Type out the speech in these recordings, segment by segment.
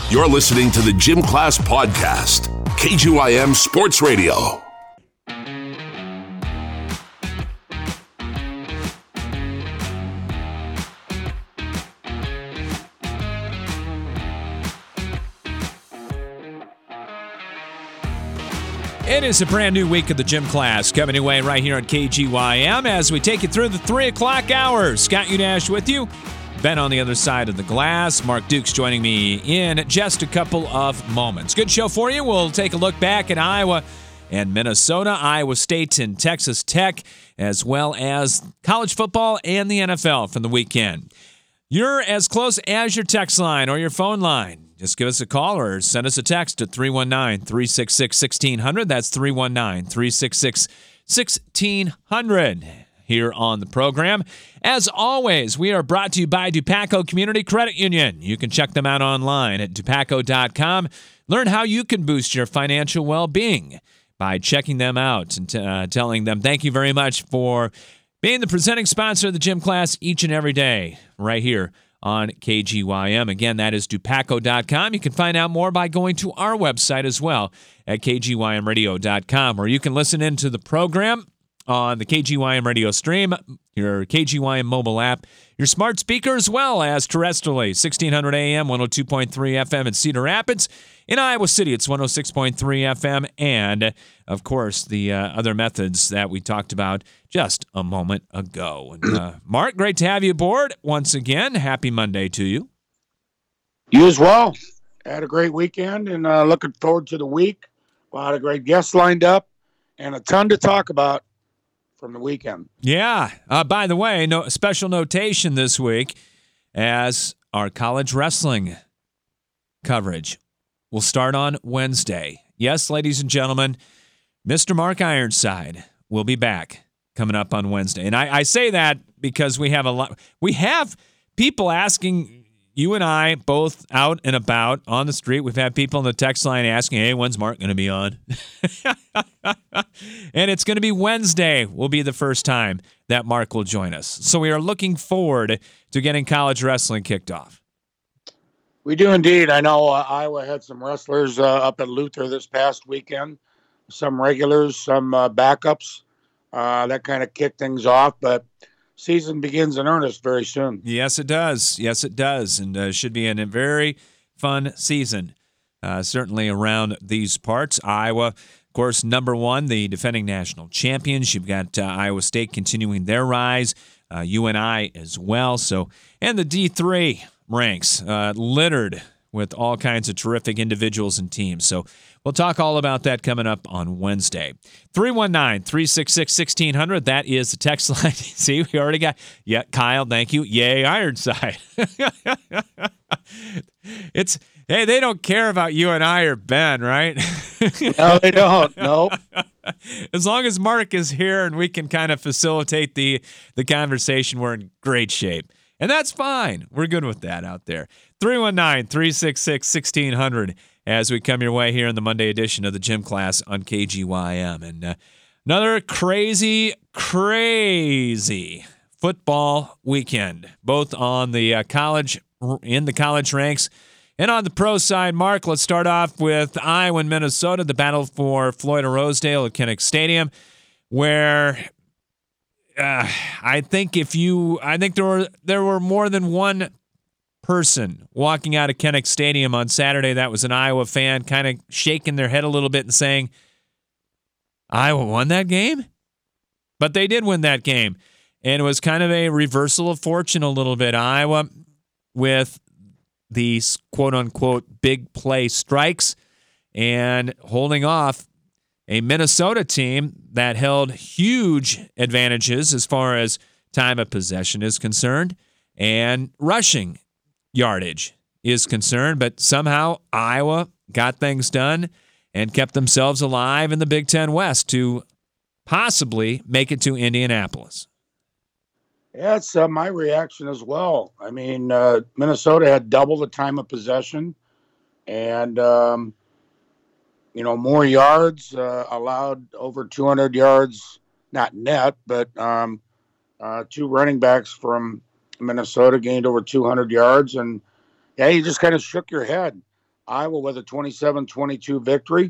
You're listening to the Gym Class Podcast, KGYM Sports Radio. It is a brand new week of the Gym Class coming your way right here on KGYM as we take you through the 3 o'clock hour. Scott Udash with you. Ben on the other side of the glass. Mark Dukes joining me in just a couple of moments. Good show for you. We'll take a look back at Iowa and Minnesota, Iowa State and Texas Tech, as well as college football and the NFL from the weekend. You're as close as your text line or your phone line. Just give us a call or send us a text at 319-366-1600. That's 319-366-1600 here on the program. As always, we are brought to you by Dupaco Community Credit Union. You can check them out online at dupaco.com. Learn how you can boost your financial well-being by checking them out and telling them thank you very much for being the presenting sponsor of the Gym Class each and every day right here on KGYM. Again, that is dupaco.com. You can find out more by going to our website as well at kgymradio.com, where you can listen into the program on the KGYM radio stream, your KGYM mobile app, your smart speaker, as well as terrestrially, 1600 AM, 102.3 FM in Cedar Rapids. In Iowa City, it's 106.3 FM, and, of course, the other methods that we talked about just a moment ago. And, Mark, great to have you aboard once again. Happy Monday to you. You as well. Had a great weekend, and looking forward to the week. A lot of great guests lined up, and a ton to talk about from the weekend. Yeah. By the way, special notation this week as our college wrestling coverage will start on Wednesday. Yes, ladies and gentlemen, Mr. Mark Ironside will be back coming up on Wednesday. And I say that because we have people asking you and I both out and about on the street. We've had people on the text line asking, hey, when's Mark going to be on? And it's going to be Wednesday will be the first time that Mark will join us. So we are looking forward to getting college wrestling kicked off. We do indeed. I know Iowa had some wrestlers up at Luther this past weekend, some regulars, some backups. That kind of kicked things off, but season begins in earnest very soon. Yes, it does. Yes, it does. And should be a very fun season, certainly around these parts. Iowa, of course, number one, the defending national champions. You've got Iowa State continuing their rise, UNI as well. So, and the D3 ranks littered with all kinds of terrific individuals and teams. So we'll talk all about that coming up on Wednesday. 319-366-1600. That is the text line. See, we already got, yeah, Kyle, thank you. Yay, Ironside. Hey, they don't care about you and I or Ben, right? No, they don't. Nope. As long as Mark is here and we can kind of facilitate the conversation, we're in great shape. And that's fine. We're good with that out there. 319-366-1600 as we come your way here in the Monday edition of the Gym Class on KGYM. And another crazy football weekend, both on the in the college ranks and on the pro side. Mark, let's start off with Iowa and Minnesota, the battle for Floyd Rosedale at Kinnick Stadium, where I think there were more than one person walking out of Kinnick Stadium on Saturday that was an Iowa fan, kind of shaking their head a little bit and saying, Iowa won that game? But they did win that game. And it was kind of a reversal of fortune a little bit. Iowa with these quote-unquote big play strikes and holding off a Minnesota team that held huge advantages as far as time of possession is concerned and rushing yardage is concerned, but somehow Iowa got things done and kept themselves alive in the Big Ten West to possibly make it to Indianapolis. Yeah, it's my reaction as well. I mean, Minnesota had double the time of possession and, more yards, allowed over 200 yards, not net, but two running backs from Minnesota gained over 200 yards. And, yeah, you just kind of shook your head. Iowa with a 27-22 victory.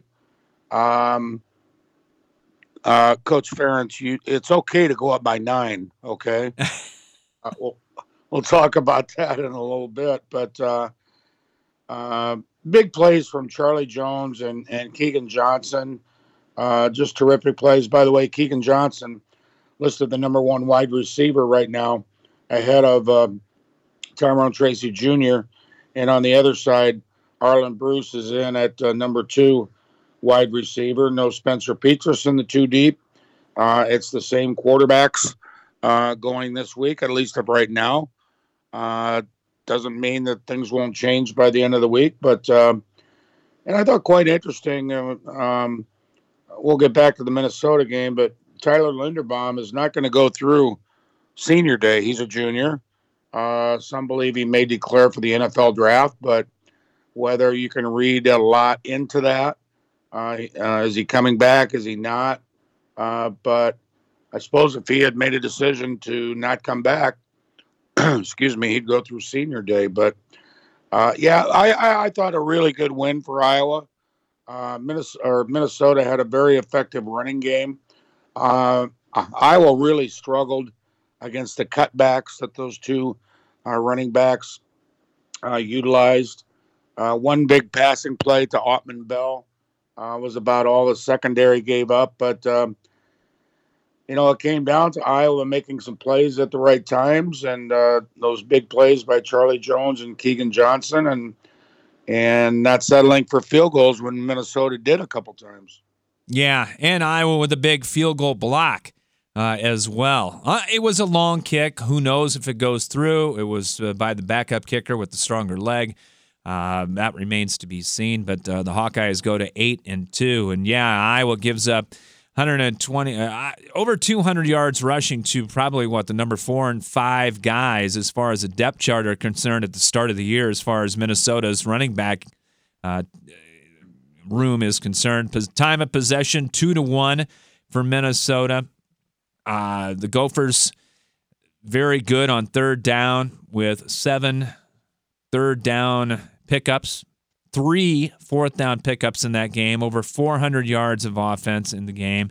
Coach Ferentz, it's okay to go up by 9. Okay, we'll talk about that in a little bit. But big plays from Charlie Jones and Keegan Johnson. Just terrific plays. By the way, Keegan Johnson listed the number 1 wide receiver right now, ahead of Tyrone Tracy Jr. And on the other side, Arlen Bruce is in at number 2 wide receiver. No Spencer Petras in the 2 deep. It's the same quarterbacks going this week, at least of right now. Doesn't mean that things won't change by the end of the week, but and I thought quite interesting. We'll get back to the Minnesota game, but Tyler Linderbaum is not going to go through senior day. He's a junior. Some believe he may declare for the NFL draft, but whether you can read a lot into that, is he coming back? Is he not? But I suppose if he had made a decision to not come back, excuse me, he'd go through senior day. But I thought a really good win for Iowa. Minnesota had a very effective running game. Iowa really struggled against the cutbacks that those 2 running backs utilized. One big passing play to Ottman Bell was about all the secondary gave up. But, it came down to Iowa making some plays at the right times, and those big plays by Charlie Jones and Keegan Johnson, and not settling for field goals when Minnesota did a couple times. Yeah, and Iowa with a big field goal block as well. It was a long kick. Who knows if it goes through? It was by the backup kicker with the stronger leg. That remains to be seen. But the Hawkeyes go to 8-2, and Iowa gives up 120, over 200 yards rushing to probably the number 4 and 5 guys as far as the depth chart are concerned at the start of the year, as far as Minnesota's running back room is concerned. Time of possession 2-1 for Minnesota. The Gophers very good on third down with 7 third down pickups, 3 fourth down pickups in that game, over 400 yards of offense in the game.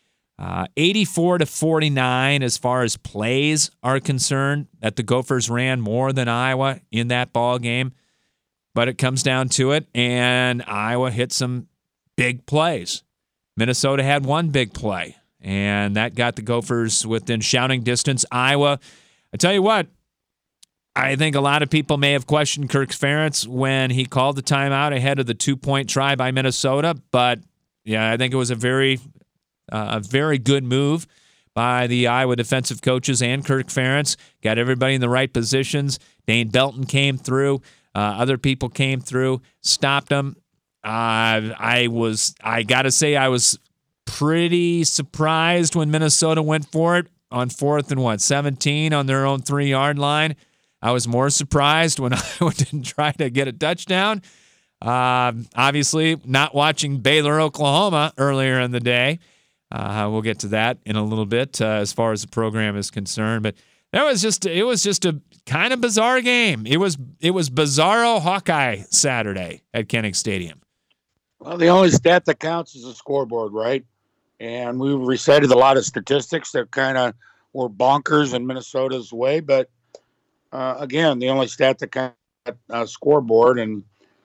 84-49 as far as plays are concerned, that the Gophers ran more than Iowa in that ball game. But it comes down to it, and Iowa hit some big plays. Minnesota had 1 big play, and that got the Gophers within shouting distance. Iowa, I tell you what, I think a lot of people may have questioned Kirk Ferentz when he called the timeout ahead of the 2-point try by Minnesota, but I think it was a very good move by the Iowa defensive coaches and Kirk Ferentz. Got everybody in the right positions. Dane Belton came through. Other people came through, stopped them. I got to say, I was pretty surprised when Minnesota went for it on 4th and 17 on their own 3-yard line. I was more surprised when Iowa didn't try to get a touchdown. Obviously, not watching Baylor, Oklahoma earlier in the day. We'll get to that in a little bit as far as the program is concerned. But it was just a kind of bizarre game. It was bizarro Hawkeye Saturday at Kinnick Stadium. Well, the only stat that counts is the scoreboard, right? And we recited a lot of statistics that kind of were bonkers in Minnesota's way, but again, the only stat that counts is scoreboard. And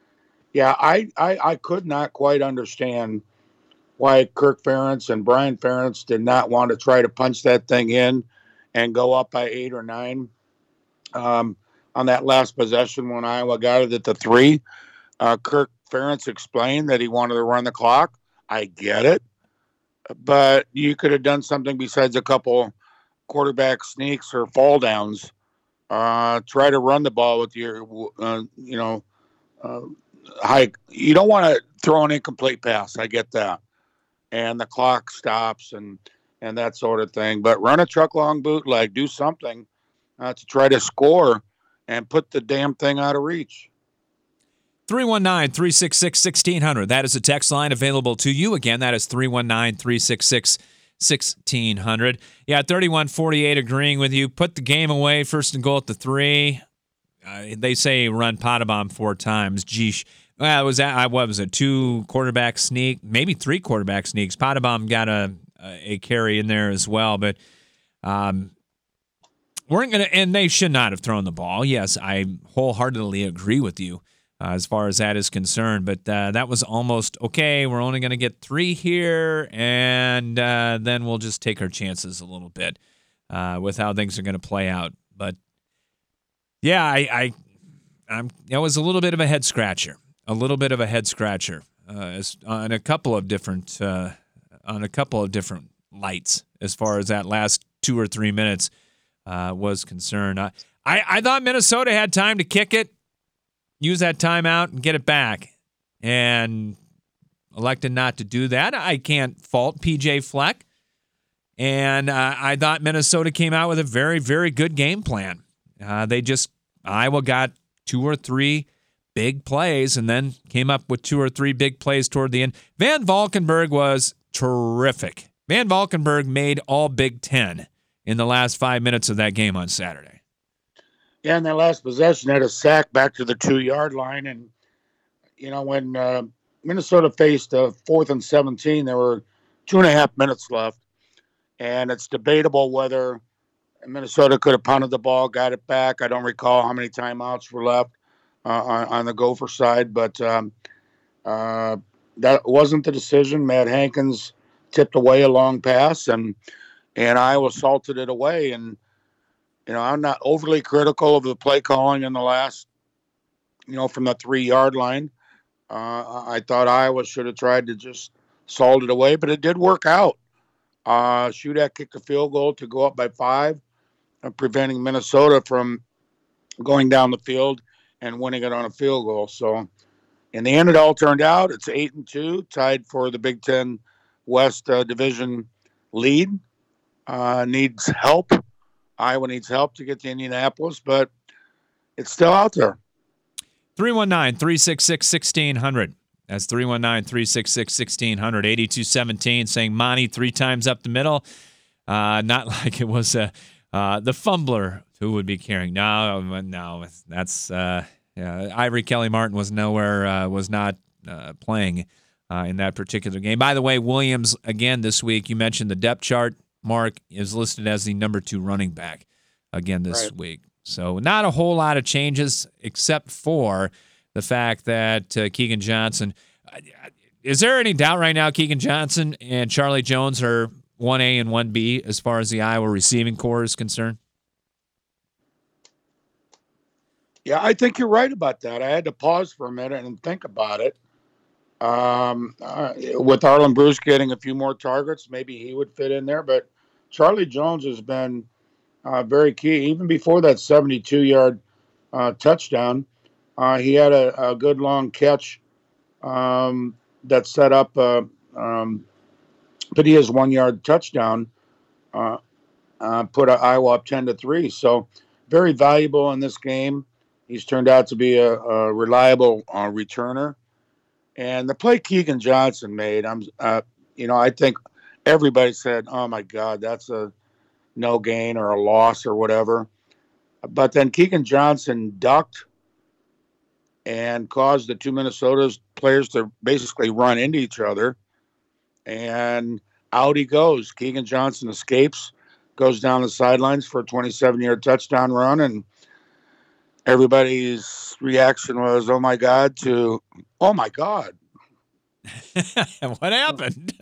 I could not quite understand why Kirk Ferentz and Brian Ferentz did not want to try to punch that thing in and go up by 8 or 9 on that last possession when Iowa got it at the 3. Kirk Ferentz explained that he wanted to run the clock. I get it. But you could have done something besides a couple quarterback sneaks or fall downs. Try to run the ball with your, high. You don't want to throw an incomplete pass. I get that. And the clock stops and that sort of thing. But run a truck long bootleg, do something to try to score and put the damn thing out of reach. 319-366-1600. That is a text line available to you. Again, that is 319-366-1600. 31-48 agreeing with you. Put the game away, 1st and goal at the 3. They say run Potabom 4 times. Geesh. Well, it was what was it? 2 quarterback sneak, maybe 3 quarterback sneaks. Potabom got a carry in there as well, but weren't gonna, and they should not have thrown the ball. Yes, I wholeheartedly agree with you as far as that is concerned. But that was almost okay. We're only going to get 3 here, and then we'll just take our chances a little bit with how things are going to play out. But yeah, it was a little bit of a head scratcher. On a couple of different lights as far as that last 2 or 3 minutes was concerned. I thought Minnesota had time to kick it, use that timeout, and get it back, and elected not to do that. I can't fault P.J. Fleck, and I thought Minnesota came out with a very, very good game plan. Iowa got 2 or 3 big plays and then came up with 2 or 3 big plays toward the end. Van Valkenburg was terrific. Van Valkenburg made all Big Ten in the last 5 minutes of that game on Saturday. Yeah, in that last possession, had a sack back to the 2-yard line. And, when Minnesota faced 4th and 17, there were 2.5 minutes left. And it's debatable whether Minnesota could have punted the ball, got it back. I don't recall how many timeouts were left on the Gopher side, but that wasn't the decision. Matt Hankins tipped away a long pass, and Iowa salted it away. And, I'm not overly critical of the play calling in the last, from the 3-yard line. I thought Iowa should have tried to just salt it away, but it did work out. Shudak kicked a field goal to go up by 5, preventing Minnesota from going down the field and winning it on a field goal. So in the end, it all turned out. It's 8-2, tied for the Big Ten West Division lead. Needs help. Iowa needs help to get to Indianapolis, but it's still out there. 319-366-1600. That's 319-366-1600. 82-17 saying Monty 3 times up the middle. Not like it was the fumbler who would be carrying. No, that's Ivory Kelly Martin was not playing in that particular game. By the way, Williams again this week. You mentioned the depth chart. Mark is listed as the number 2 running back again this week. So not a whole lot of changes except for the fact that Keegan Johnson. Is there any doubt right now Keegan Johnson and Charlie Jones are 1A and 1B as far as the Iowa receiving corps is concerned? Yeah, I think you're right about that. I had to pause for a minute and think about it. With Arlen Bruce getting a few more targets, maybe he would fit in there. But Charlie Jones has been very key. Even before that 72-yard touchdown, he had a good long catch that set up Padilla's 1-yard touchdown, put Iowa up 10-3. So very valuable in this game. He's turned out to be a reliable returner. And the play Keegan Johnson made, I think everybody said, "Oh my God, that's a no gain or a loss or whatever." But then Keegan Johnson ducked and caused the 2 Minnesota players to basically run into each other. And out he goes. Keegan Johnson escapes, goes down the sidelines for a 27-yard touchdown run, and everybody's reaction was, "Oh my God," to "Oh my God." What happened?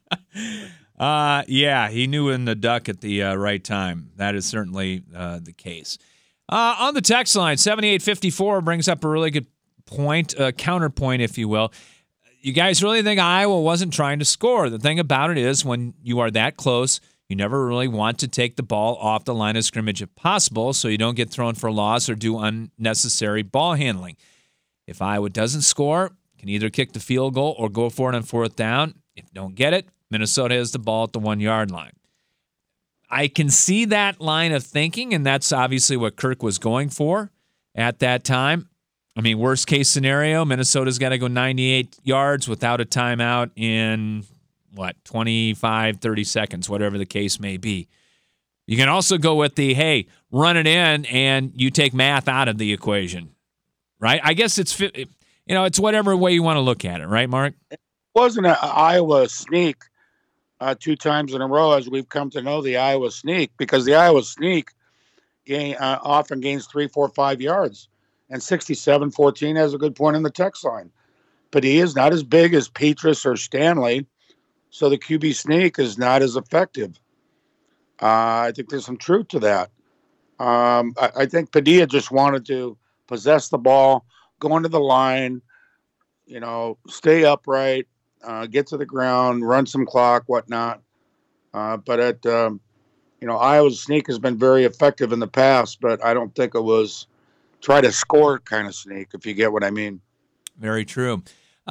Yeah, he knew in the duck at the right time. That is certainly the case. On the text line, 7854 brings up a really good point, counterpoint, if you will. You guys really think Iowa wasn't trying to score? The thing about it is when you are that close, you never really want to take the ball off the line of scrimmage if possible so you don't get thrown for loss or do unnecessary ball handling. If Iowa doesn't score, can either kick the field goal or go for it on 4th down. If you don't get it, Minnesota has the ball at the 1-yard line. I can see that line of thinking, and that's obviously what Kirk was going for at that time. I mean, worst case scenario, Minnesota's got to go 98 yards without a timeout in, 25, 30 seconds, whatever the case may be. You can also go with the, hey, run it in, and you take math out of the equation, right? I guess it's whatever way you want to look at it, right, Mark? It wasn't an Iowa sneak 2 times in a row, as we've come to know the Iowa sneak, because the Iowa sneak often gains 3, 4, 5 yards. And 67-14 has a good point in the text line. But he is not as big as Petrus or Stanley, so the QB sneak is not as effective. I think there's some truth to that. I think Padilla just wanted to possess the ball, go into the line, stay upright, get to the ground, run some clock, whatnot. But Iowa's sneak has been very effective in the past, but I don't think it was try to score kind of sneak, if you get what I mean. Very true.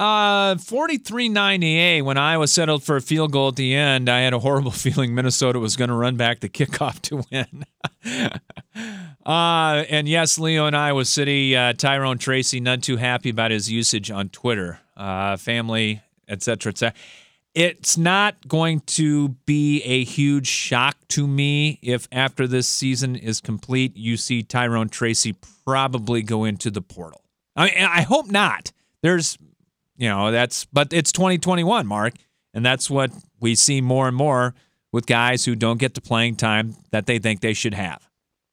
43-98, when Iowa settled for a field goal at the end, I had a horrible feeling Minnesota was going to run back the kickoff to win. And yes, Leo in Iowa City, Tyrone Tracy, none too happy about his usage on Twitter, family, etc., etc. It's not going to be a huge shock to me if after this season is complete, you see Tyrone Tracy probably go into the portal. I hope not. But it's 2021, Mark, and that's what we see more and more with guys who don't get the playing time that they think they should have.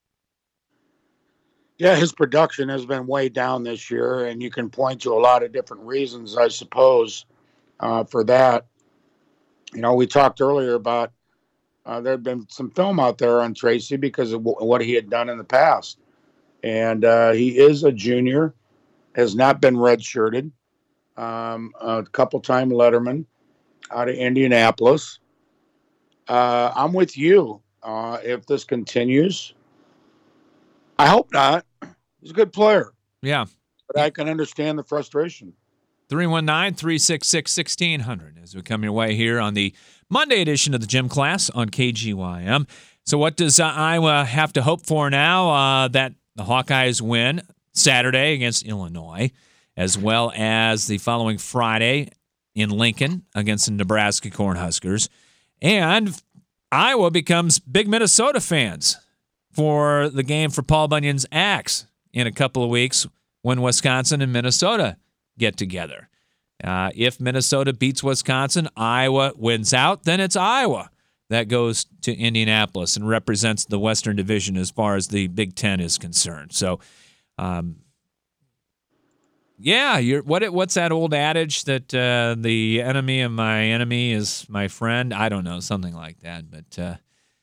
Yeah, his production has been way down this year, and you can point to a lot of different reasons, I suppose, for that. We talked earlier about there had been some film out there on Tracy because of what he had done in the past. And he is a junior, has not been redshirted, a couple-time Letterman out of Indianapolis. I'm with you. If this continues, I hope not. He's a good player. Yeah. But I can understand the frustration. 319-366-1600 as we come your way here on the Monday edition of the Gym Class on KGYM. So what does Iowa have to hope for now? That the Hawkeyes win Saturday against Illinois, as well as the following Friday in Lincoln against the Nebraska Cornhuskers. And Iowa becomes big Minnesota fans for the game for Paul Bunyan's Axe in a couple of weeks when Wisconsin and Minnesota get together. If Minnesota beats Wisconsin, Iowa wins out, then it's Iowa that goes to Indianapolis and represents the Western Division as far as the Big Ten is concerned. So, what's that old adage that the enemy of my enemy is my friend? I don't know, something like that. But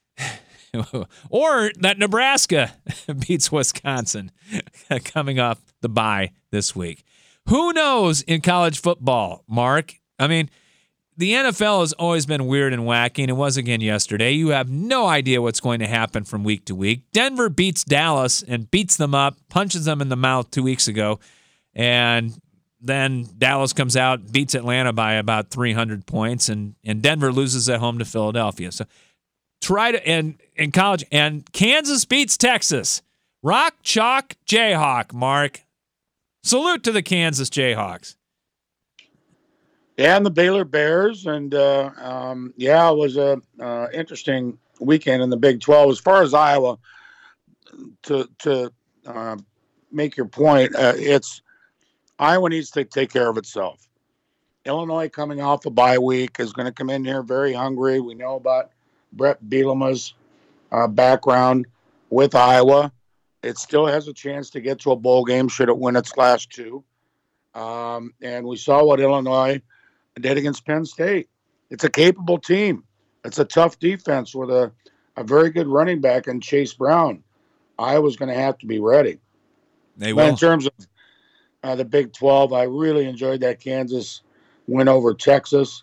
or that Nebraska beats Wisconsin coming off the bye this week. Who knows in college football, Mark? I mean, the NFL has always been weird and wacky, and it was again yesterday. You have no idea what's going to happen from week to week. Denver beats Dallas and beats them up, punches them in the mouth 2 weeks ago, and then Dallas comes out, beats Atlanta by about 300 points, and Denver loses at home to Philadelphia. So in college, and Kansas beats Texas. Rock, chalk, Jayhawk, Mark. Salute to the Kansas Jayhawks. Yeah, and the Baylor Bears. And, it was a interesting weekend in the Big 12. As far as Iowa, to make your point, Iowa needs to take care of itself. Illinois, coming off a bye week, is going to come in here very hungry. We know about Brett Bielema's background with Iowa. It still has a chance to get to a bowl game should it win its last 2. And we saw what Illinois did against Penn State. It's a capable team. It's a tough defense with a very good running back in Chase Brown. Iowa's going to have to be ready. They will. In terms of the Big 12, I really enjoyed that Kansas win over Texas.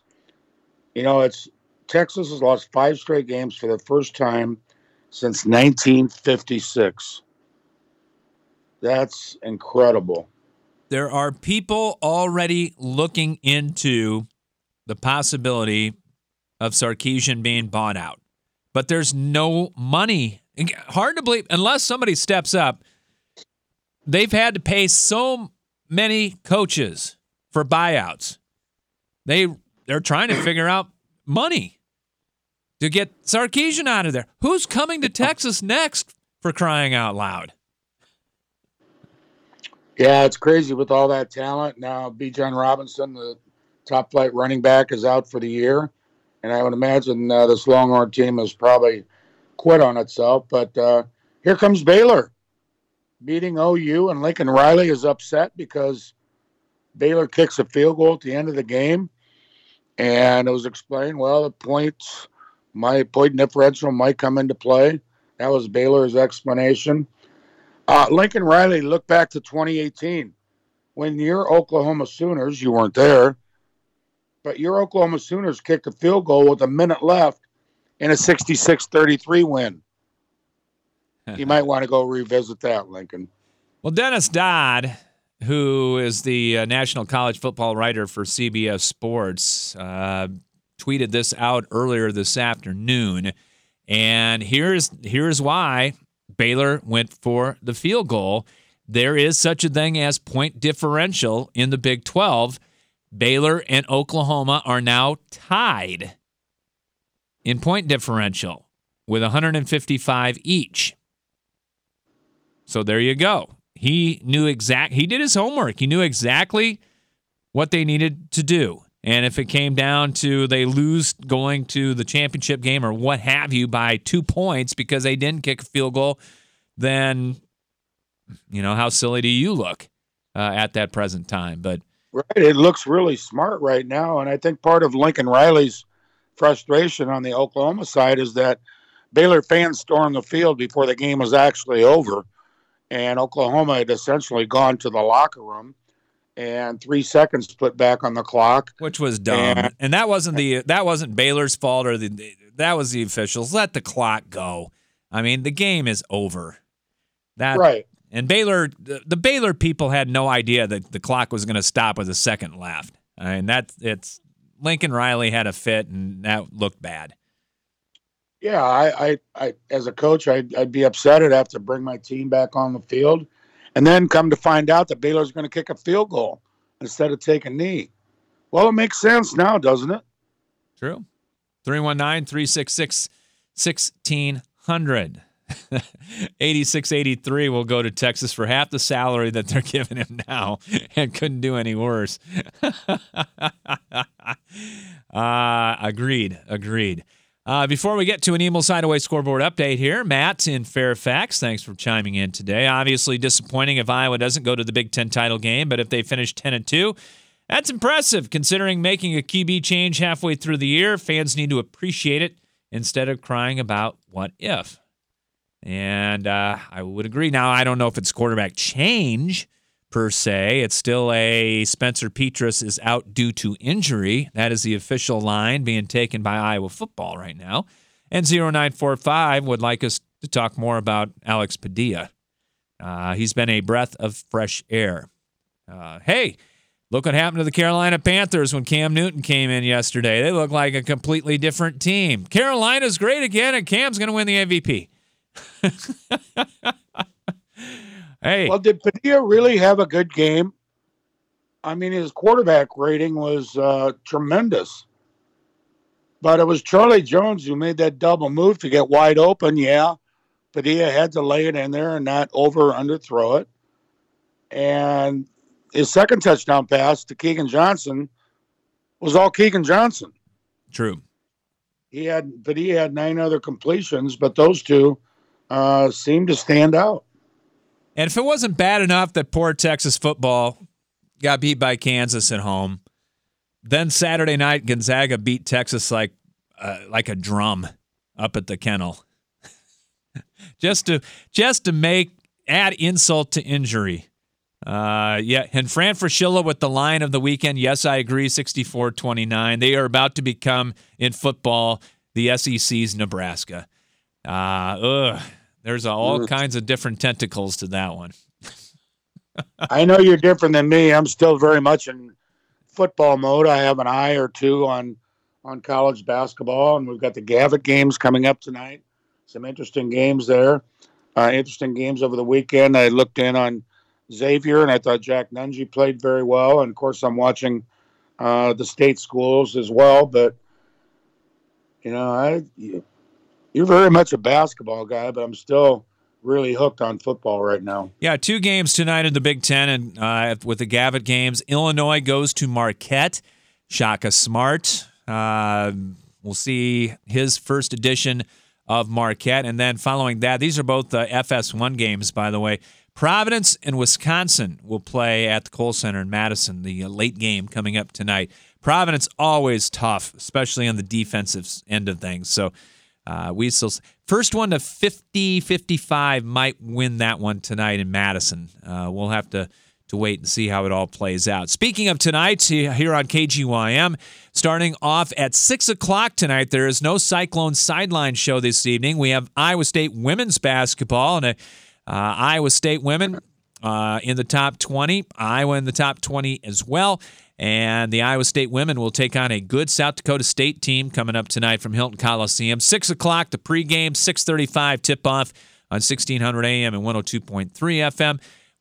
Texas has lost 5 straight games for the first time since 1956. That's incredible. There are people already looking into the possibility of Sarkisian being bought out. But there's no money. Hard to believe, unless somebody steps up. They've had to pay so many coaches for buyouts. They're trying to figure out money to get Sarkisian out of there. Who's coming to Texas next, for crying out loud? Yeah, it's crazy with all that talent. Now, Bijan Robinson, the top flight running back, is out for the year. And I would imagine this Longhorn team has probably quit on itself. But here comes Baylor beating OU, and Lincoln Riley is upset because Baylor kicks a field goal at the end of the game. And it was explained, well, the point differential might come into play. That was Baylor's explanation. Lincoln Riley looked back to 2018 when your Oklahoma Sooners, you weren't there, but your Oklahoma Sooners kicked a field goal with a minute left in a 66-33 win. You might want to go revisit that, Lincoln. Well, Dennis Dodd, who is the national college football writer for CBS Sports, tweeted this out earlier this afternoon. And here's why Baylor went for the field goal. There is such a thing as point differential in the Big 12. Baylor and Oklahoma are now tied in point differential with 155 each. So there you go. He did his homework. He knew exactly what they needed to do. And if it came down to they lose going to the championship game or what have you by 2 points because they didn't kick a field goal, then, how silly do you look at that present time? But right, it looks really smart right now. And I think part of Lincoln Riley's frustration on the Oklahoma side is that Baylor fans stormed the field before the game was actually over. And Oklahoma had essentially gone to the locker room and 3 seconds put back on the clock, which was dumb. And that wasn't Baylor's fault that was the officials. Let the clock go. I mean, the game is over. Right. And the Baylor people had no idea that the clock was going to stop with a second left. I mean, Lincoln Riley had a fit, and that looked bad. Yeah, I as a coach, I'd be upset. I'd have to bring my team back on the field, and then come to find out that Baylor's going to kick a field goal instead of take a knee. Well, it makes sense now, doesn't it? True. 319-366-1600. 86-83 will go to Texas for half the salary that they're giving him now and couldn't do any worse. Agreed. Before we get to an Emil's Hideaway scoreboard update here, Matt in Fairfax, thanks for chiming in today. Obviously disappointing if Iowa doesn't go to the Big Ten title game, but if they finish 10-2, that's impressive considering making a QB change halfway through the year. Fans need to appreciate it instead of crying about what if. And I would agree. Now, I don't know if it's quarterback change per se. It's still a Spencer Petras is out due to injury. That is the official line being taken by Iowa football right now. And 0945 would like us to talk more about Alex Padilla. He's been a breath of fresh air. Hey, look what happened to the Carolina Panthers when Cam Newton came in yesterday. They look like a completely different team. Carolina's great again, and Cam's going to win the MVP. Hey. Well, did Padilla really have a good game? I mean, his quarterback rating was tremendous. But it was Charlie Jones who made that double move to get wide open. Yeah, Padilla had to lay it in there and not over or underthrow it. And his second touchdown pass to Keegan Johnson was all Keegan Johnson. True. Padilla had 9 other completions, but those two seemed to stand out. And if it wasn't bad enough that poor Texas football got beat by Kansas at home, then Saturday night Gonzaga beat Texas like a drum up at the kennel, just to add insult to injury. Yeah, and Fran Fraschilla with the line of the weekend. Yes, I agree. 64-29. They are about to become in football the SEC's Nebraska. There's all kinds of different tentacles to that one. I know you're different than me. I'm still very much in football mode. I have an eye or two on college basketball, and we've got the Gavitt games coming up tonight. Some interesting games there. Interesting games over the weekend. I looked in on Xavier, and I thought Jack Nunge played very well. And, of course, I'm watching the state schools as well. But, you're very much a basketball guy, but I'm still really hooked on football right now. Yeah, 2 games tonight in the Big Ten, and with the Gavitt games, Illinois goes to Marquette. Shaka Smart. We'll see his first edition of Marquette, and then following that, these are both FS1 games, by the way. Providence and Wisconsin will play at the Kohl Center in Madison, the late game coming up tonight. Providence always tough, especially on the defensive end of things. So we still first one to 50-55 might win that one tonight in Madison. We'll have to wait and see how it all plays out. Speaking of tonight, here on KGYM, starting off at 6 o'clock tonight, there is no Cyclone Sideline show this evening. We have Iowa State women's basketball, and Iowa State women in the top 20, Iowa in the top 20 as well. And the Iowa State women will take on a good South Dakota State team coming up tonight from Hilton Coliseum. 6 o'clock, the pregame, 6:35 tip-off on 1600 AM and 102.3 FM.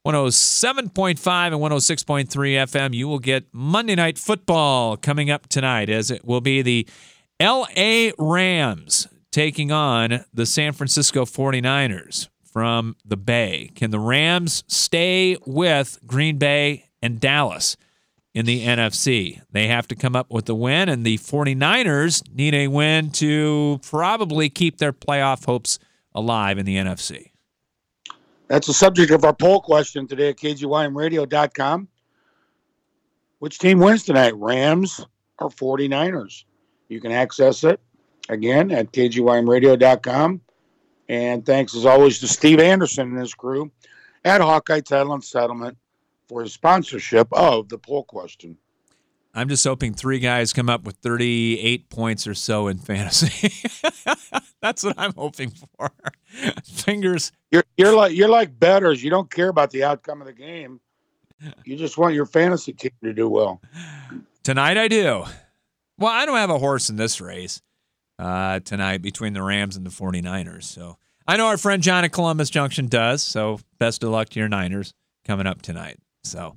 107.5 and 106.3 FM. You will get Monday Night Football coming up tonight, as it will be the L.A. Rams taking on the San Francisco 49ers from the Bay. Can the Rams stay with Green Bay and Dallas in the NFC? They have to come up with a win, and the 49ers need a win to probably keep their playoff hopes alive in the NFC. That's the subject of our poll question today at KGYMradio.com. Which team wins tonight, Rams or 49ers? You can access it, again, at KGYMradio.com. And thanks, as always, to Steve Anderson and his crew at Hawkeye Title and Settlement for his sponsorship of the poll question. I'm just hoping 3 guys come up with 38 points or so in fantasy. That's what I'm hoping for. Fingers. You're like bettors. You don't care about the outcome of the game. You just want your fantasy team to do well. Tonight I do. Well, I don't have a horse in this race tonight between the Rams and the 49ers. So I know our friend John at Columbus Junction does. So best of luck to your Niners coming up tonight. So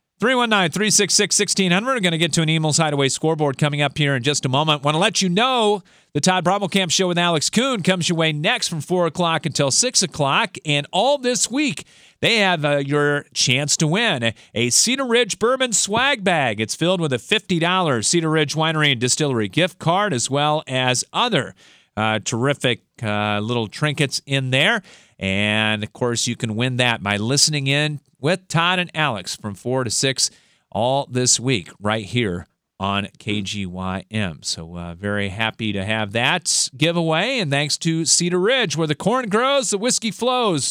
319-366-1600. We're going to get to an Emil's Hideaway scoreboard coming up here in just a moment. Want to let you know the Todd Brommelkamp Show with Alex Kuhn comes your way next from 4 o'clock until 6 o'clock. And all this week, they have your chance to win a Cedar Ridge Bourbon swag bag. It's filled with a $50 Cedar Ridge Winery and Distillery gift card, as well as other terrific little trinkets in there. And, of course, you can win that by listening in with Todd and Alex from 4 to 6 all this week right here on KGYM. So very happy to have that giveaway, and thanks to Cedar Ridge, where the corn grows, the whiskey flows.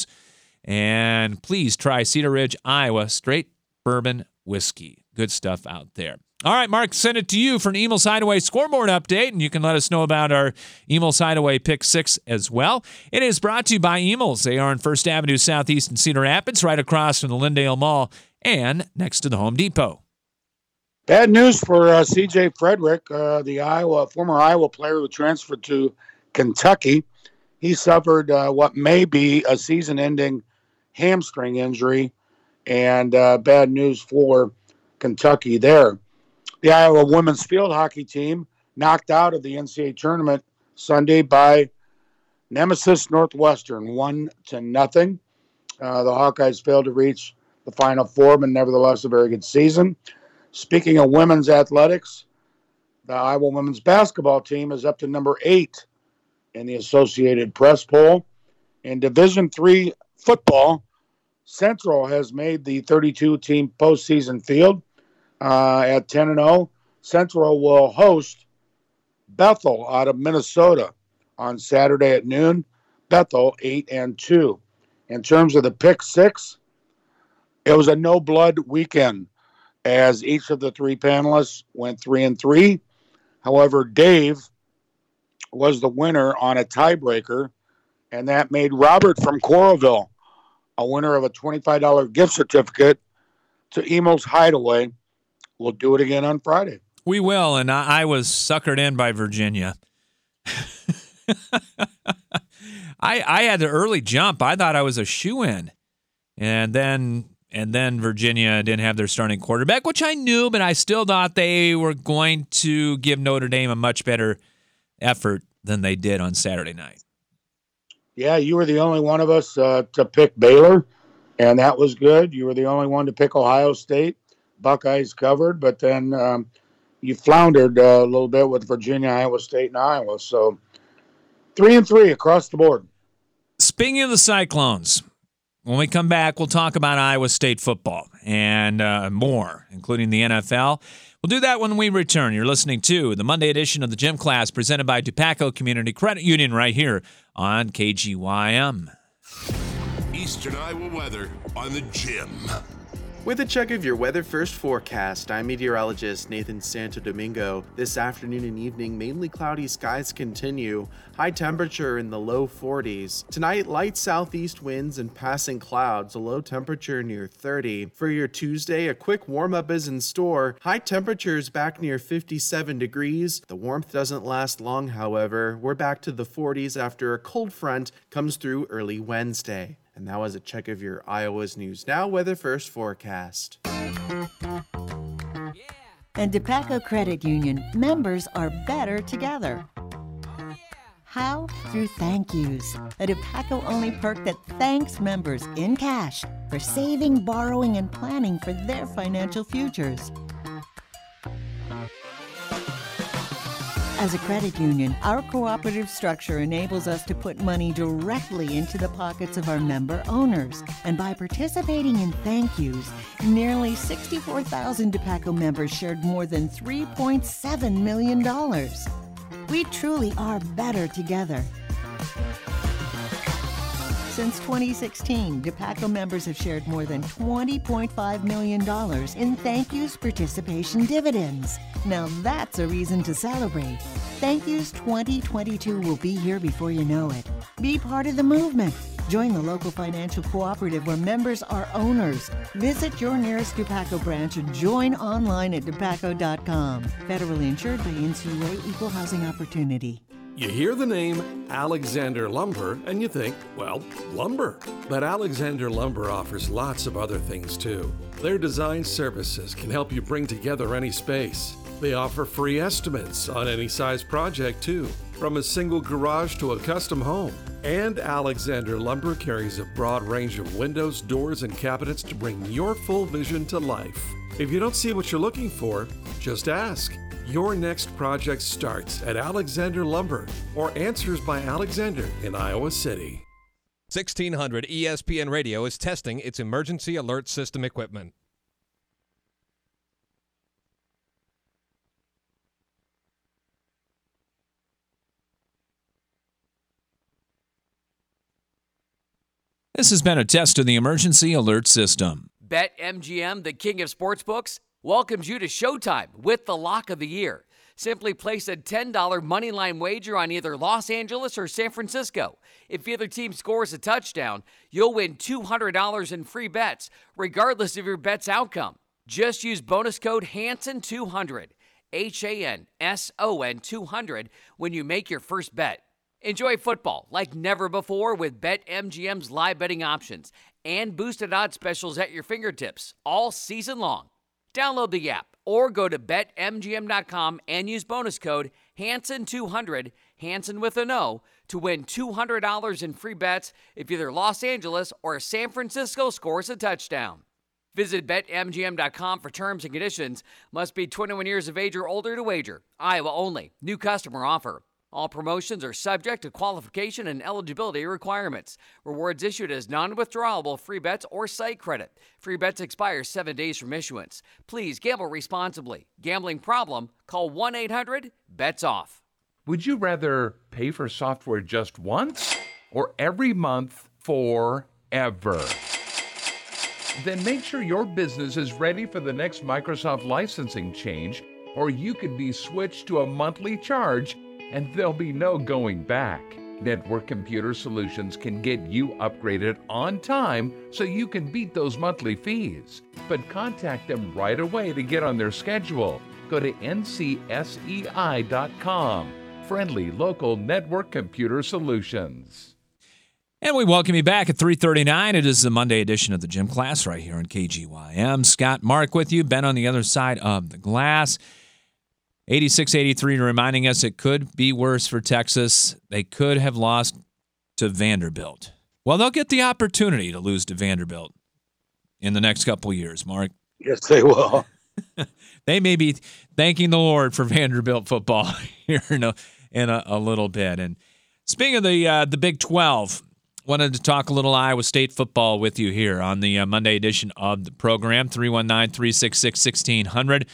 And please try Cedar Ridge, Iowa, straight bourbon whiskey. Good stuff out there. All right, Mark, send it to you for an Emil's Hideaway scoreboard update, and you can let us know about our Emil's Hideaway Pick 6 as well. It is brought to you by Emil's. They are on 1st Avenue Southeast in Cedar Rapids, right across from the Lindale Mall and next to the Home Depot. Bad news for C.J. Frederick, the former Iowa player who transferred to Kentucky. He suffered what may be a season-ending hamstring injury, and bad news for Kentucky there. The Iowa women's field hockey team knocked out of the NCAA tournament Sunday by Nemesis Northwestern, 1-0. The Hawkeyes failed to reach the Final Four, but nevertheless a very good season. Speaking of women's athletics, the Iowa women's basketball team is up to number 8 in the Associated Press poll. In Division III football, Central has made the 32-team postseason field. At 10-0, Central will host Bethel out of Minnesota on Saturday at noon. Bethel 8-2. In terms of the Pick 6, it was a no-blood weekend as each of the 3 panelists went 3-3. However, Dave was the winner on a tiebreaker, and that made Robert from Coralville a winner of a $25 gift certificate to Emil's Hideaway. We'll do it again on Friday. We will, and I was suckered in by Virginia. I had the early jump. I thought I was a shoo-in. And then Virginia didn't have their starting quarterback, which I knew, but I still thought they were going to give Notre Dame a much better effort than they did on Saturday night. Yeah, you were the only one of us to pick Baylor, and that was good. You were the only one to pick Ohio State. Buckeyes covered, but then you floundered a little bit with Virginia, Iowa State, and Iowa. So 3-3 across the board. Speaking of the Cyclones, when we come back, we'll talk about Iowa State football and more, including the NFL. We'll do that when we return. You're listening to the Monday edition of the Gym Class presented by Dupaco Community Credit Union right here on KGYM. Eastern Iowa weather on the Gym. With a check of your Weather First forecast, I'm meteorologist Nathan Santo Domingo. This afternoon and evening, mainly cloudy skies continue. High temperature in the low 40s. Tonight, light southeast winds and passing clouds, a low temperature near 30. For your Tuesday, a quick warm-up is in store. High temperatures back near 57 degrees. The warmth doesn't last long, however. We're back to the 40s after a cold front comes through early Wednesday. And that was a check of your Iowa's News Now Weather First forecast. At Dupaco Credit Union, members are better together. How? Through thank yous, a Dupaco-only perk that thanks members in cash for saving, borrowing, and planning for their financial futures. As a credit union, our cooperative structure enables us to put money directly into the pockets of our member owners. And by participating in thank yous, nearly 64,000 Dupaco members shared more than $3.7 million. We truly are better together. Since 2016, Dupaco members have shared more than $20.5 million in Thank Yous participation dividends. Now that's a reason to celebrate. Thank Yous 2022 will be here before you know it. Be part of the movement. Join the local financial cooperative where members are owners. Visit your nearest Dupaco branch or join online at dupaco.com. Federally insured by NCUA Equal Housing Opportunity. You hear the name Alexander Lumber and you think, well, lumber. But Alexander Lumber offers lots of other things too. Their design services can help you bring together any space. They offer free estimates on any size project too, from a single garage to a custom home. And Alexander Lumber carries a broad range of windows, doors, and cabinets to bring your full vision to life. If you don't see what you're looking for, just ask. Your next project starts at Alexander Lumber or Answers by Alexander in Iowa City. 1600 ESPN Radio is testing its emergency alert system equipment. This has been a test of the emergency alert system. BetMGM, the king of sportsbooks, welcomes you to Showtime with the lock of the year. Simply place a $10 moneyline wager on either Los Angeles or San Francisco. If either team scores a touchdown, you'll win $200 in free bets, regardless of your bet's outcome. Just use bonus code HANSON200, HANSON 200, when you make your first bet. Enjoy football like never before with BetMGM's live betting options and boosted odds specials at your fingertips all season long. Download the app or go to BetMGM.com and use bonus code HANSON200, Hanson with an O, to win $200 in free bets if either Los Angeles or San Francisco scores a touchdown. Visit BetMGM.com for terms and conditions. Must be 21 years of age or older to wager. Iowa only. New customer offer. All promotions are subject to qualification and eligibility requirements. Rewards issued as non-withdrawable free bets or site credit. Free bets expire 7 days from issuance. Please gamble responsibly. Gambling problem? Call 1-800-BETS-OFF. Would you rather pay for software just once or every month forever? Then make sure your business is ready for the next Microsoft licensing change, or you could be switched to a monthly charge and there'll be no going back. Network Computer Solutions can get you upgraded on time so you can beat those monthly fees. But contact them right away to get on their schedule. Go to ncsei.com. Friendly local Network Computer Solutions. And we welcome you back at 3:39. It is the Monday edition of the Gym Class right here on KGYM. Scott, Mark with you. Ben on the other side of the glass. 86-83 reminding us it could be worse for Texas. They could have lost to Vanderbilt. Well, they'll get the opportunity to lose to Vanderbilt in the next couple of years, Mark. Yes, they will. They may be thanking the Lord for Vanderbilt football here in a little bit. And speaking of the Big 12, wanted to talk a little Iowa State football with you here on the Monday edition of the program, 319-366-1600.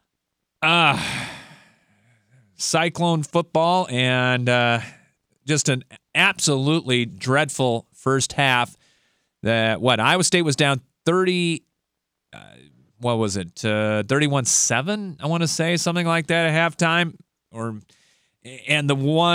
Cyclone football and just an absolutely dreadful first half. Iowa State was down 30. What was it? 31-7, I want to say, something like that at halftime. And the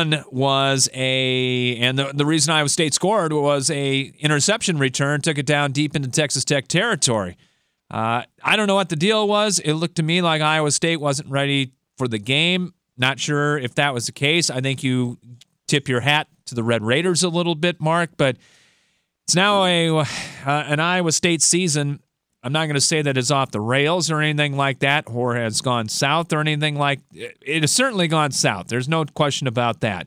reason Iowa State scored was a interception return, took it down deep into Texas Tech territory. I don't know what the deal was. It looked to me like Iowa State wasn't ready for the game. Not sure if that was the case. I think you tip your hat to the Red Raiders a little bit, Mark, but it's now an Iowa State season. I'm not going to say that it's off the rails or anything like that, or has gone south or anything like it. It has certainly gone south. There's no question about that.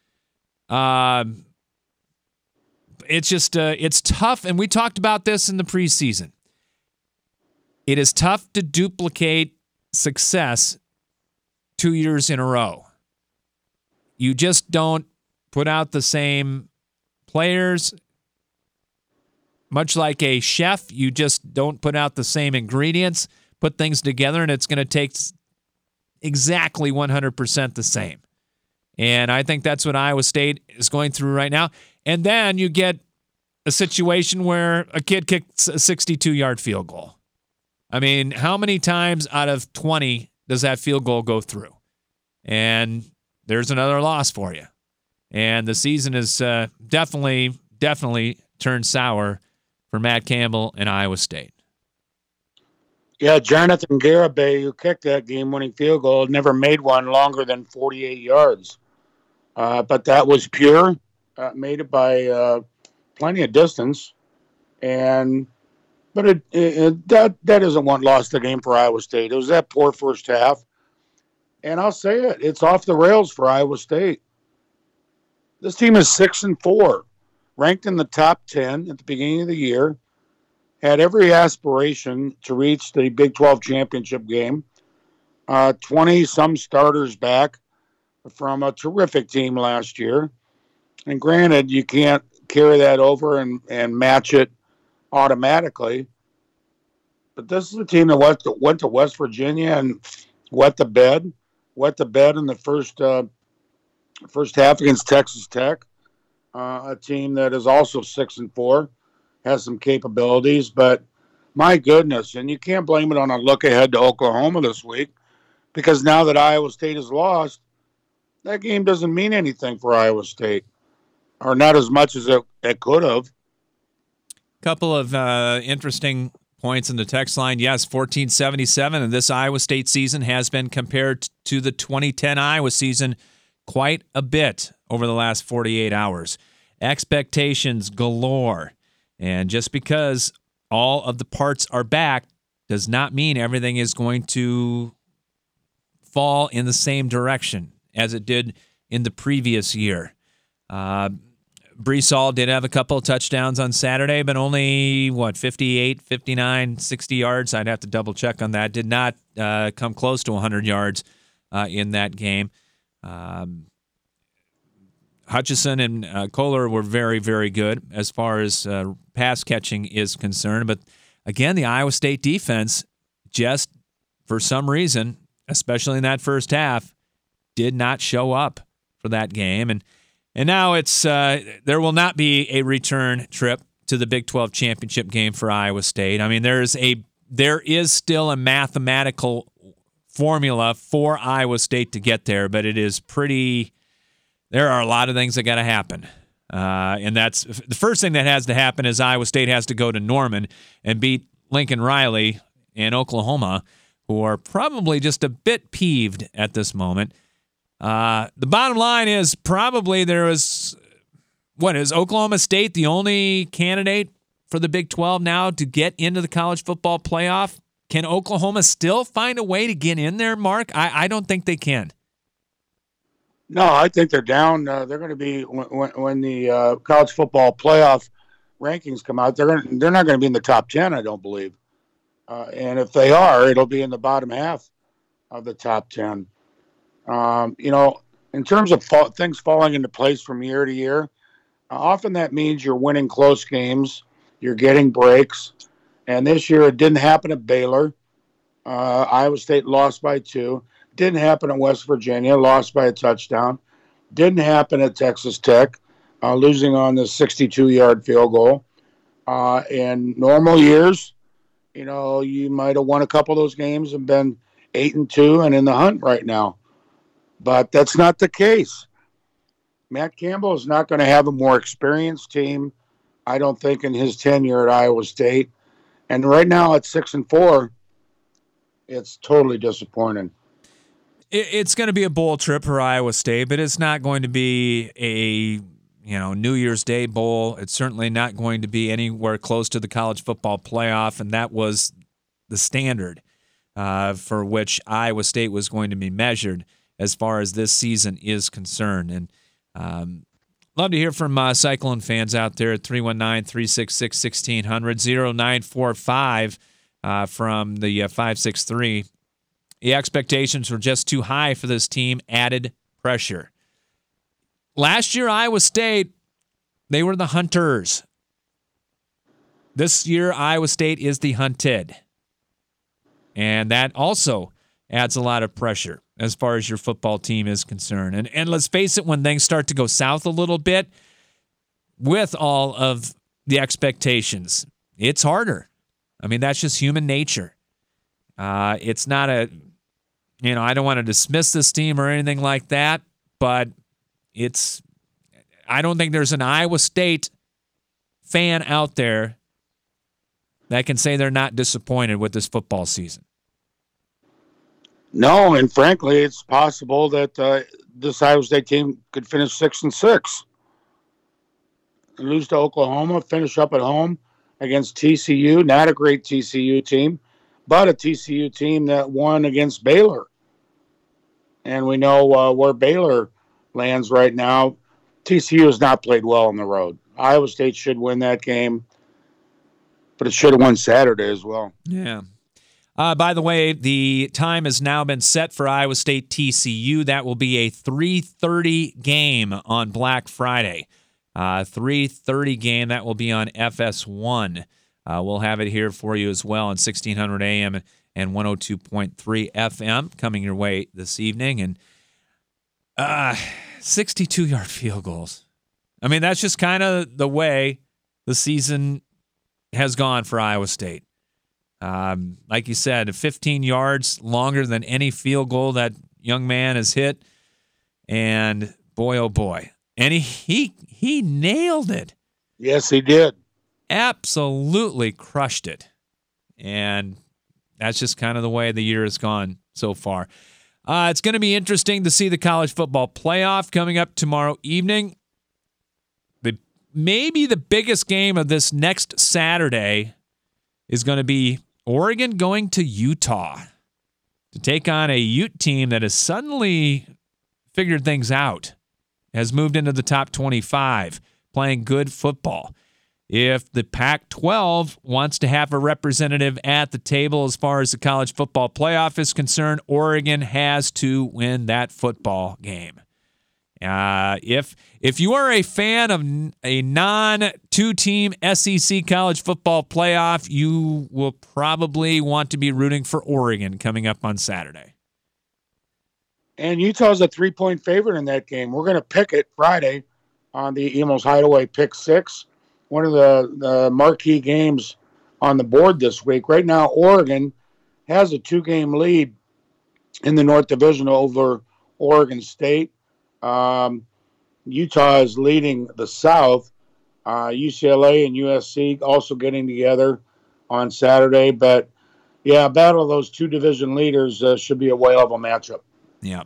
It's just it's tough, and we talked about this in the preseason. It is tough to duplicate success 2 years in a row. You just don't put out the same players. Much like a chef, you just don't put out the same ingredients, put things together, and it's going to take exactly 100% the same. And I think that's what Iowa State is going through right now. And then you get a situation where a kid kicks a 62-yard field goal. I mean, how many times out of 20 does that field goal go through? And there's another loss for you. And the season is definitely turned sour for Matt Campbell and Iowa State. Yeah, Jonathan Garibay, who kicked that game-winning field goal, never made one longer than 48 yards. But that was pure, made it by plenty of distance. But that isn't what lost the game for Iowa State. It was that poor first half. And I'll say it, it's off the rails for Iowa State. This team is 6-4. Ranked in the top 10 at the beginning of the year, had every aspiration to reach the Big 12 championship game. 20-some starters back from a terrific team last year. And granted, you can't carry that over and match it automatically. But this is a team that went to West Virginia and wet the bed in the first half against Texas Tech. A team that is also 6-4, has some capabilities, but my goodness, and you can't blame it on a look ahead to Oklahoma this week, because now that Iowa State has lost, that game doesn't mean anything for Iowa State, or not as much as it could have. Couple of interesting points in the text line. Yes, 1477, and this Iowa State season has been compared to the 2010 Iowa season quite a bit over the last 48 hours. Expectations galore. And just because all of the parts are back does not mean everything is going to fall in the same direction as it did in the previous year. Brees Hall did have a couple of touchdowns on Saturday, but only, 58, 59, 60 yards. I'd have to double check on that. Did not come close to 100 yards in that game. Hutchison and Kohler were very, very good as far as pass catching is concerned. But again, the Iowa State defense just, for some reason, especially in that first half, did not show up for that game. And now it's there will not be a return trip to the Big 12 championship game for Iowa State. I mean, there is still a mathematical formula for Iowa State to get there, but it is pretty. There are a lot of things that got to happen. And that's the first thing that has to happen is Iowa State has to go to Norman and beat Lincoln Riley in Oklahoma, who are probably just a bit peeved at this moment. The bottom line is probably is Oklahoma State the only candidate for the Big 12 now to get into the college football playoff? Can Oklahoma still find a way to get in there, Mark? I don't think they can. No, I think they're down. They're going to be when the college football playoff rankings come out. They're not going to be in the top 10. I don't believe. And if they are, it'll be in the bottom half of the top 10. In terms of things falling into place from year to year, often that means you're winning close games, you're getting breaks. And this year it didn't happen at Baylor. Iowa State lost by 2. Didn't happen at West Virginia, lost by a touchdown. Didn't happen at Texas Tech, losing on the 62-yard field goal. In normal years, you might have won a couple of those games and been 8-2 and in the hunt right now. But that's not the case. Matt Campbell is not going to have a more experienced team, I don't think, in his tenure at Iowa State. And right now at 6-4, it's totally disappointing. It's going to be a bowl trip for Iowa State, but it's not going to be a New Year's Day bowl. It's certainly not going to be anywhere close to the college football playoff, and that was the standard for which Iowa State was going to be measured as far as this season is concerned. And love to hear from Cyclone fans out there at 319-366-1600, 0945 from the 563. The expectations were just too high for this team, added pressure. Last year, Iowa State, they were the hunters. This year, Iowa State is the hunted. And that also adds a lot of pressure as far as your football team is concerned. And let's face it, when things start to go south a little bit, with all of the expectations, it's harder. I mean, that's just human nature. It's not I don't want to dismiss this team or anything like that, but I don't think there's an Iowa State fan out there that can say they're not disappointed with this football season. No, and frankly, it's possible that this Iowa State team could finish 6-6 and lose to Oklahoma, finish up at home against TCU. Not a great TCU team, but a TCU team that won against Baylor. And we know where Baylor lands right now. TCU has not played well on the road. Iowa State should win that game, but it should have won Saturday as well. Yeah. By the way, the time has now been set for Iowa State TCU. That will be a 3:30 game on Black Friday. 3:30 game. That will be on FS1. We'll have it here for you as well on 1600 AM and 102.3 FM coming your way this evening. And 62-yard field goals. I mean, that's just kind of the way the season has gone for Iowa State. Like you said, 15 yards longer than any field goal that young man has hit. And boy, oh boy. And he nailed it. Yes, he did. Absolutely crushed it. And that's just kind of the way the year has gone so far. It's going to be interesting to see the college football playoff coming up tomorrow evening. Maybe the biggest game of this next Saturday is going to be Oregon going to Utah to take on a Ute team that has suddenly figured things out, has moved into the top 25, playing good football. If the Pac-12 wants to have a representative at the table as far as the college football playoff is concerned, Oregon has to win that football game. If you are a fan of a non-two-team SEC college football playoff, you will probably want to be rooting for Oregon coming up on Saturday. And Utah's a 3-point favorite in that game. We're going to pick it Friday on the Emos Hideaway Pick 6. One of the marquee games on the board this week. Right now, Oregon has a 2-game lead in the North Division over Oregon State. Utah is leading the South. UCLA and USC also getting together on Saturday. But, yeah, battle of those two division leaders should be a whale of a matchup. Yeah.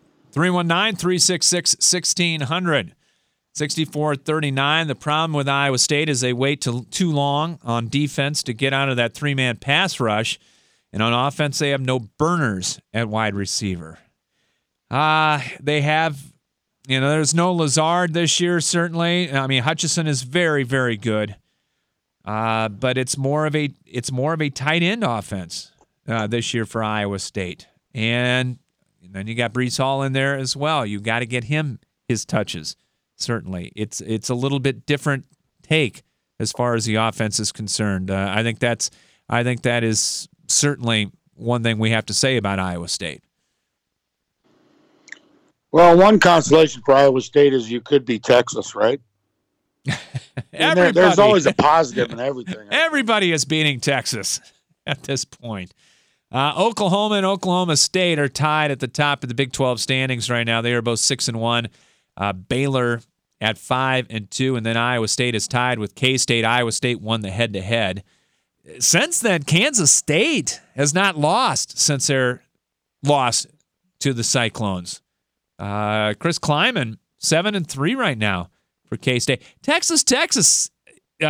319-366-1600. 64-39. The problem with Iowa State is they wait too long on defense to get out of that 3-man pass rush. And on offense, they have no burners at wide receiver. They have there's no Lazard this year, certainly. I mean, Hutchison is very, very good. But it's more of a tight end offense this year for Iowa State. And then you got Breece Hall in there as well. You got to get him his touches. Certainly. It's a little bit different take as far as the offense is concerned. I think that is certainly one thing we have to say about Iowa State. Well, one consolation for Iowa State is you could be Texas, right? There's always a positive in everything. Everybody is beating Texas at this point. Oklahoma and Oklahoma State are tied at the top of the Big 12 standings right now. They are both 6-1. Baylor at 5-2, and then Iowa State is tied with K-State. Iowa State won the head-to-head. Since then, Kansas State has not lost since their loss to the Cyclones. Chris Kleiman, 7-3 right now for K-State. Texas Tech is a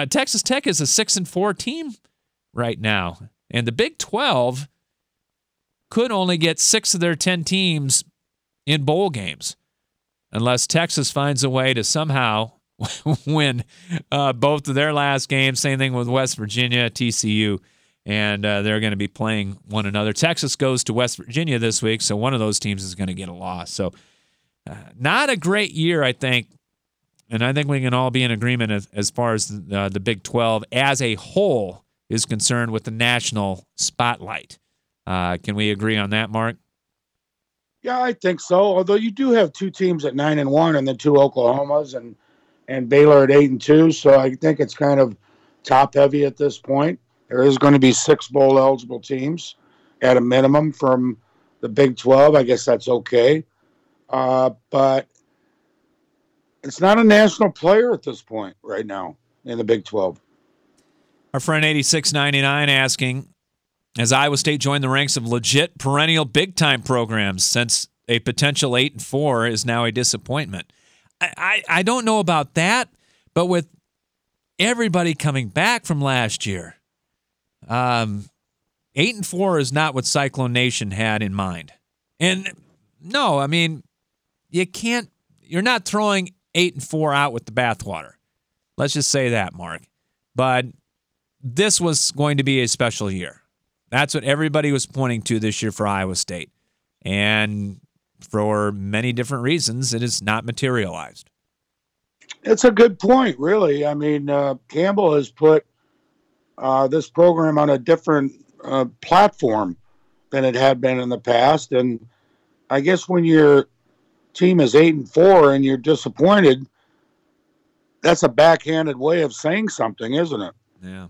6-4 team right now, and the Big 12 could only get 6 of their 10 teams in bowl games unless Texas finds a way to somehow win both of their last games. Same thing with West Virginia, TCU, and they're going to be playing one another. Texas goes to West Virginia this week, so one of those teams is going to get a loss. So not a great year, I think, and I think we can all be in agreement as far as the Big 12 as a whole is concerned with the national spotlight. Can we agree on that, Mark? Yeah, I think so. Although you do have 2 teams at 9-1 and the 2 Oklahomas and Baylor at 8-2. So I think it's kind of top heavy at this point. There is going to be 6 bowl eligible teams at a minimum from the Big 12. I guess that's okay. But it's not a national player at this point right now in the Big 12. Our friend 8699 asking, has Iowa State joined the ranks of legit perennial big-time programs since a potential 8-4 is now a disappointment? I don't know about that, but with everybody coming back from last year, 8-4 is not what Cyclone Nation had in mind. And no, I mean, you're not throwing 8-4 out with the bathwater. Let's just say that, Mark. But this was going to be a special year. That's what everybody was pointing to this year for Iowa State. And for many different reasons, it is not materialized. It's a good point, really. I mean, Campbell has put this program on a different platform than it had been in the past. And I guess when your team is 8-4 and you're disappointed, that's a backhanded way of saying something, isn't it? Yeah.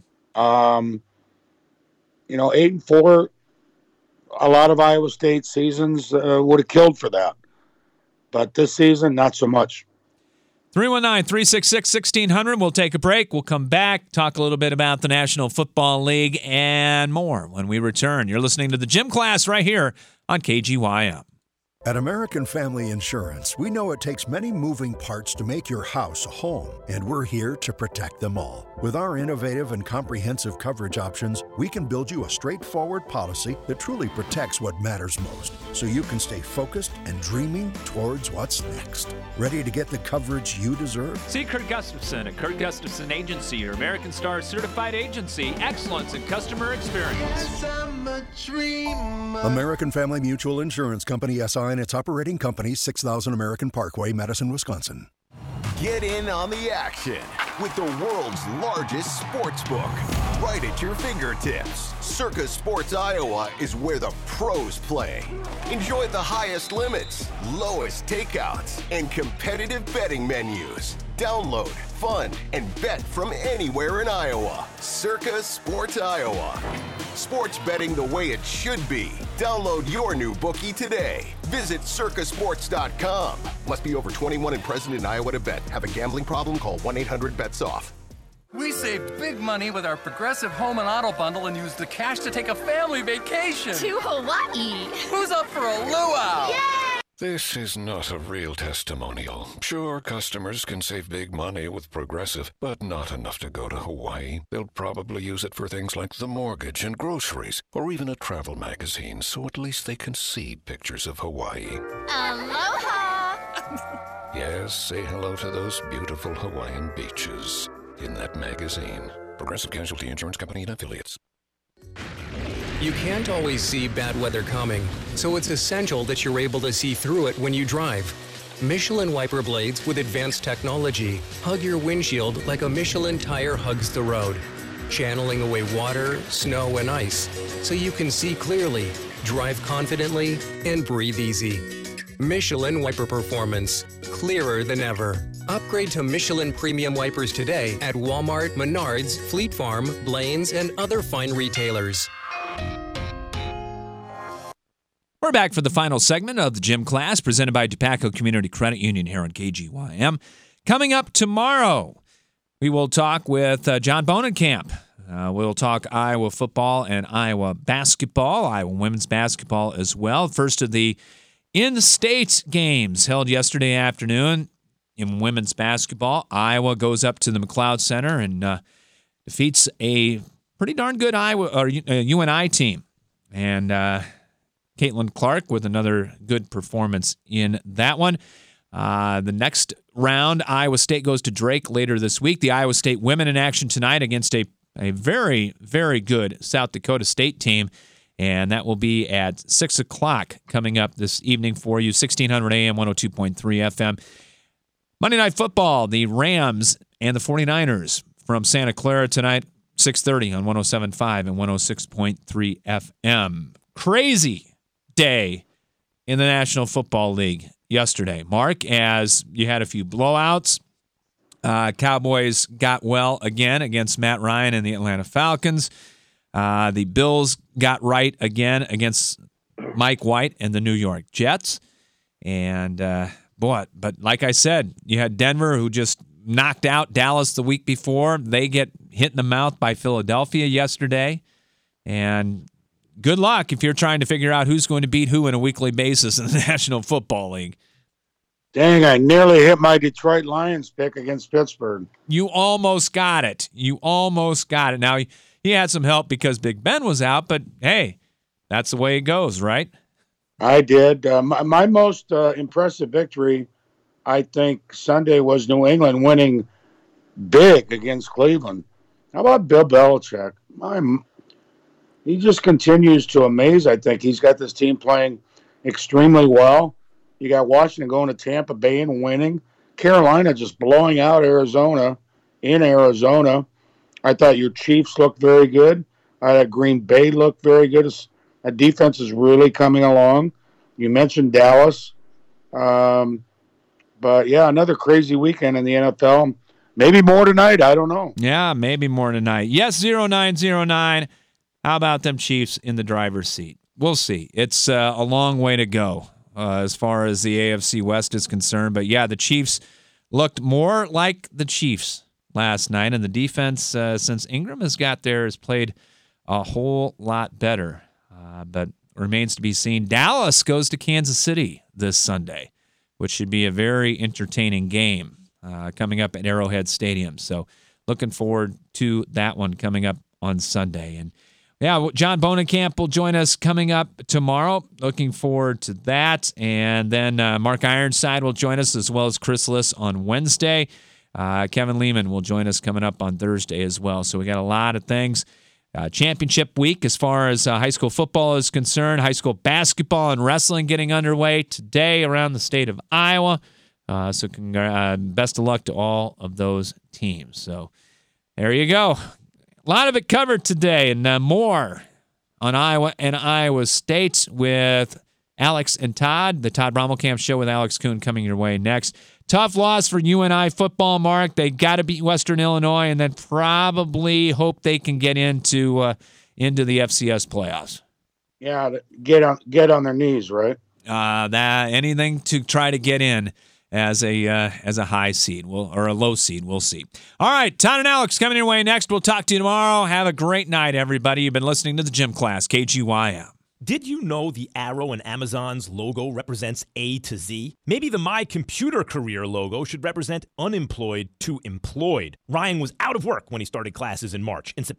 8-4, a lot of Iowa State seasons would have killed for that. But this season, not so much. 319-366-1600. We'll take a break. We'll come back, talk a little bit about the National Football League and more when we return. You're listening to the Gym Class right here on KGYM. At American Family Insurance, we know it takes many moving parts to make your house a home, and we're here to protect them all. With our innovative and comprehensive coverage options, we can build you a straightforward policy that truly protects what matters most, so you can stay focused and dreaming towards what's next. Ready to get the coverage you deserve? See Kurt Gustafson at Kurt Gustafson Agency, your American Star certified agency. Excellence in customer experience. American Family Mutual Insurance Company, SI, and its operating company, 6000 American Parkway, Madison, Wisconsin. Get in on the action with the world's largest sports book right at your fingertips. Circa Sports Iowa is where the pros play. Enjoy the highest limits, lowest takeouts, and competitive betting menus. Download, fund, and bet from anywhere in Iowa. Circa Sports Iowa. Sports betting the way it should be. Download your new bookie today. Visit circasports.com. Must be over 21 and present in Iowa to bet. Have a gambling problem? Call 1-800-BETS-OFF. We save big money with our Progressive Home and Auto Bundle and use the cash to take a family vacation. To Hawaii. Who's up for a luau? Yay! This is not a real testimonial. Sure, customers can save big money with Progressive, but not enough to go to Hawaii. They'll probably use it for things like the mortgage and groceries, or even a travel magazine, so at least they can see pictures of Hawaii. Aloha! Yes, say hello to those beautiful Hawaiian beaches in that magazine. Progressive Casualty Insurance Company and Affiliates. You can't always see bad weather coming, so it's essential that you're able to see through it when you drive. Michelin wiper blades with advanced technology hug your windshield like a Michelin tire hugs the road, channeling away water, snow, and ice so you can see clearly, drive confidently, and breathe easy. Michelin wiper performance, clearer than ever. Upgrade to Michelin premium wipers today at Walmart, Menards, Fleet Farm, Blaine's, and other fine retailers. We're back for the final segment of the Gym Class presented by DePaco Community Credit Union here on KGYM. Coming up tomorrow, we will talk with John Bonenkamp. We'll talk Iowa football and Iowa basketball, Iowa women's basketball as well. First of the in-state games held yesterday afternoon in women's basketball. Iowa goes up to the McLeod Center and defeats a pretty darn good Iowa or UNI team. And Caitlin Clark with another good performance in that one. The next round, Iowa State goes to Drake later this week. The Iowa State women in action tonight against a very, very good South Dakota State team. And that will be at 6 o'clock coming up this evening for you, 1600 AM, 102.3 FM. Monday Night Football, the Rams and the 49ers from Santa Clara tonight, 6:30 on 107.5 and 106.3 FM. Crazy day in the National Football League yesterday, Mark, as you had a few blowouts. Cowboys got well again against Matt Ryan and the Atlanta Falcons. The Bills got right again against Mike White and the New York Jets. And, but like I said, you had Denver who just knocked out Dallas the week before. They get hit in the mouth by Philadelphia yesterday. And good luck if you're trying to figure out who's going to beat who on a weekly basis in the National Football League. Dang, I nearly hit my Detroit Lions pick against Pittsburgh. You almost got it. Now, he had some help because Big Ben was out, but hey, that's the way it goes, right? I did. My most impressive victory, I think, Sunday was New England winning big against Cleveland. How about Bill Belichick? He just continues to amaze, I think. He's got this team playing extremely well. You got Washington going to Tampa Bay and winning. Carolina just blowing out Arizona in Arizona. I thought your Chiefs looked very good. I thought Green Bay looked very good. That defense is really coming along. You mentioned Dallas. But, yeah, another crazy weekend in the NFL. Maybe more tonight. I don't know. Yeah, maybe more tonight. Yes, 0909. How about them Chiefs in the driver's seat? We'll see. It's a long way to go as far as the AFC West is concerned. But, yeah, the Chiefs looked more like the Chiefs last night, and the defense, since Ingram has got there, has played a whole lot better. But remains to be seen. Dallas goes to Kansas City this Sunday, which should be a very entertaining game coming up at Arrowhead Stadium. So looking forward to that one coming up on Sunday. And yeah, John Bonenkamp will join us coming up tomorrow. Looking forward to that. And then Mark Ironside will join us, as well as Chris Liss on Wednesday. Kevin Lehman will join us coming up on Thursday as well. So we got a lot of things. Championship week as far as high school football is concerned. High school basketball and wrestling getting underway today around the state of Iowa. So best of luck to all of those teams. So there you go. A lot of it covered today, and more on Iowa and Iowa State with Alex and Todd. The Todd Brommelkamp Show with Alex Kuhn coming your way next. Tough loss for UNI football, Mark. They got to beat Western Illinois and then probably hope they can get into the FCS playoffs. Yeah, get on their knees, right? Anything to try to get in as a high seed or a low seed. We'll see. All right, Todd and Alex coming your way next. We'll talk to you tomorrow. Have a great night, everybody. You've been listening to the Gym Class, KGYM. Did you know the arrow in Amazon's logo represents A to Z? Maybe the My Computer Career logo should represent unemployed to employed. Ryan was out of work when he started classes in March. In September,